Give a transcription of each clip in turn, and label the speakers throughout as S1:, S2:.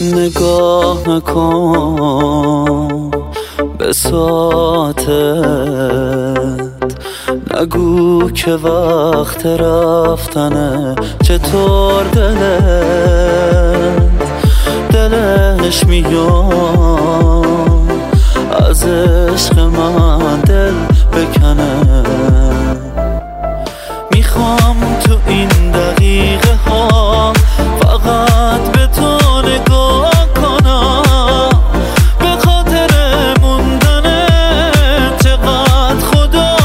S1: نگاه نکن به ساعتت، نگو که وقت رفتنه. چطور دلش میاد از عشق من دل بکنه. میخوام تو این دقیقه ها فقط به تو نگاه کنم، به خاطر موندنه چقدر خدا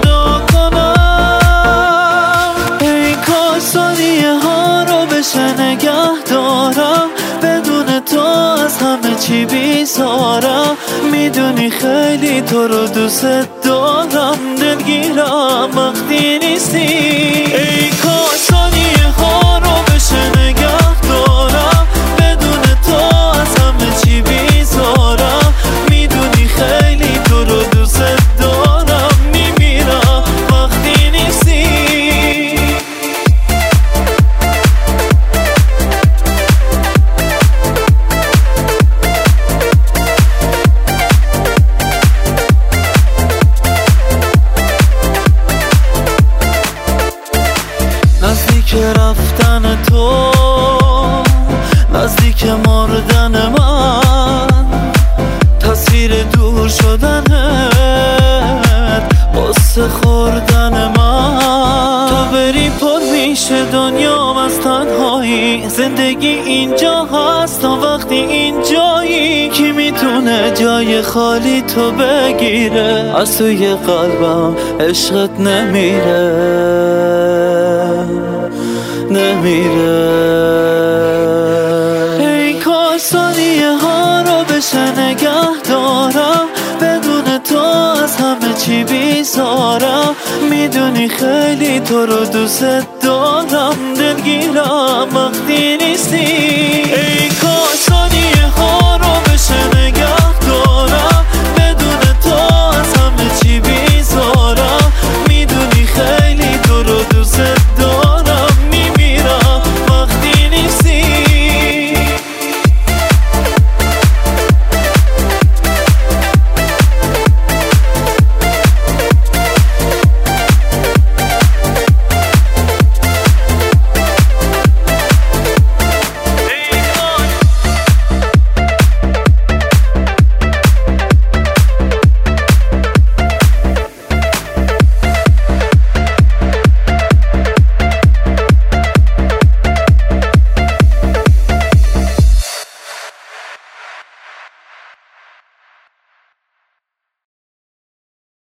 S1: کنم. ای کاش ثانیه ها رو بشه نگه دارم، بدون تو از همه چی بیزارم. میدونی خیلی تو رو دوست دارم، دلگیرم وقتی نیستی. ای کاش ثانیه ها رو بشه نگه دارم، بدون تو از همه چی بیزارم. میدونی خیلی تو رو دوست دارم، میمیرم وقتی نیستی. نزدیک رفتن تو، نزدیک مردن من، تصویر دور شدنت، قصه خوردن من. تو بری پر میشه دنیام از تنهایی، زندگی اینجا هست تا وقتی اینجایی. کی میتونه جای خالی تو بگیره؟ از توی قلبم عشقت نمیره. ای کاش ثانیه ها رو بشه نگه دارم، بدون تو از همه چی بیزارم. میدونی خیلی تو رو دوست دارم، دلگیرم وقتی نیستی.